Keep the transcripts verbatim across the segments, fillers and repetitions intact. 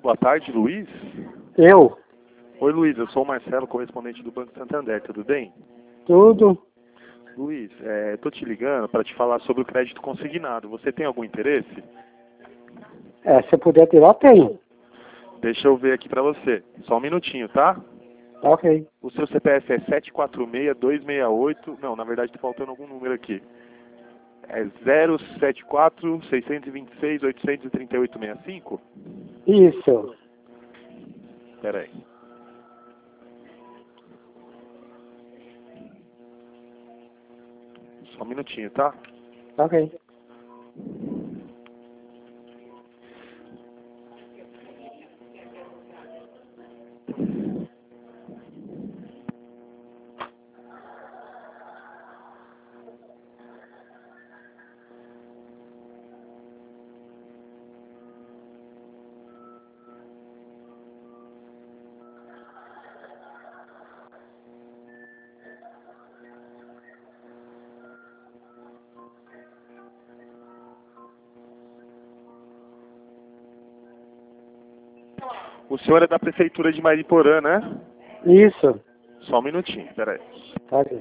Boa tarde, Luiz. Eu? Oi, Luiz, eu sou o Marcelo, correspondente do Banco Santander, tudo bem? Tudo? Luiz, é, eu tô te ligando para te falar sobre o crédito consignado. Você tem algum interesse? É, se puder tirar, tenho. Deixa eu ver aqui para você. Só um minutinho, tá? Tá ok. O seu C P F é sete quatro seis, dois seis oito... Não, na verdade tá faltando algum número aqui. É zero sete quatro, seis dois seis, oito três oito, seis cinco? Isso. Pera aí. Só um minutinho, tá? Tá ok. O senhor é da Prefeitura de Mariporã, né? Isso. Só um minutinho, pera aí. Tá ok.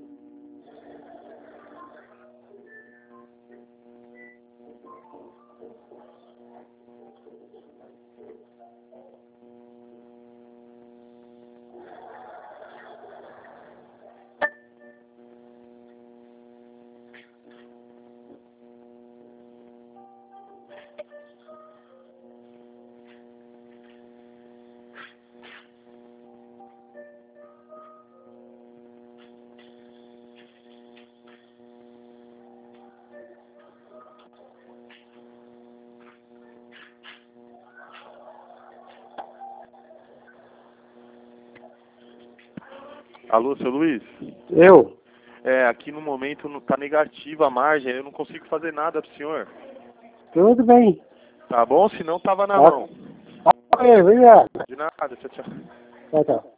Alô, seu Luiz? Eu? É, aqui no momento não tá negativa a margem, eu não consigo fazer nada pro senhor. Tudo bem. Tá bom? Se não, tava na Tá. mão. Ok, obrigado. De nada, tchau, tchau. Tchau, tchau.